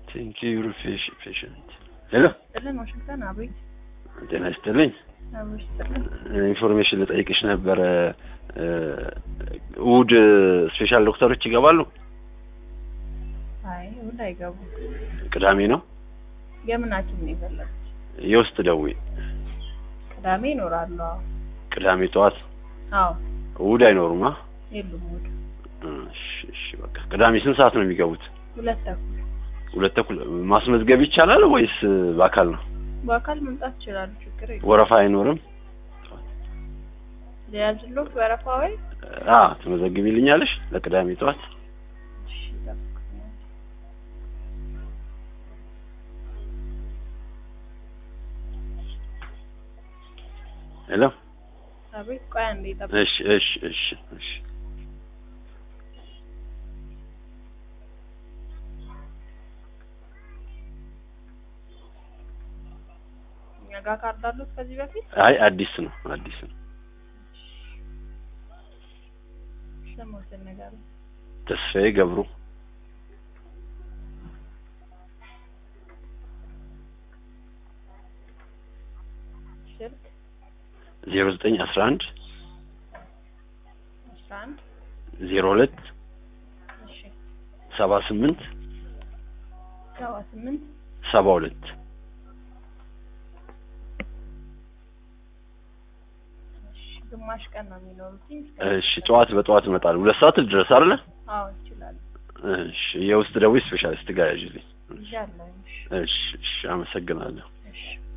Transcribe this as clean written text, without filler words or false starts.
Thank you, you're patient. Hello? Hello, Washington, አቤት ጤና ይስጥልኝ ኢንፎርሜሽን ልጠይቅሽ ነበር ውድ ስፔሻል ዶክተሮች ይገባሉ አይ ውድ አይገቡ ቅዳሜ ነው የምናችን ነው ይፈለግ የውስጥ ደዌ ቅዳሜ ይኖራሉ ቅዳሜ ጠዋት አዎ ውድ አይኖርማ የሉም ውድ እሺ በቃ ቅዳሜ ስንት ሰዓት ነው የሚገቡት 2:00 ማስመዝገብ ይቻላል ወይስ በአካል ነው በአካል መምጣት ይችላል ችግር የለም ወረፋ አይኖርም ለያዝሎት ወረፋ ወይ ትመዘግቢልኛለሽ ለቅዳሜ ጠዋት ሄሎ አቤት ቆይ አንዴ ጠብቅ እሺ ያጋ ካርዳሉት ከዚህ በፊት አይ አዲስ ነው ሰሞኑን ነገር ተስፋዬ ገብሩ ስልክ 0911 02 እሺ 78 72 ግማሽ ቀን ነው የሚኖሩት እሺ በጠዋት እመጣለሁ 2 ሰዓት ድረስ አይደል አዎ ይችላል እሺ የውስጥ ደዌ ስፔሻሊስት ጋር ያዥልኝ ይቻላል እሺ አመሰግናለሁ እሺ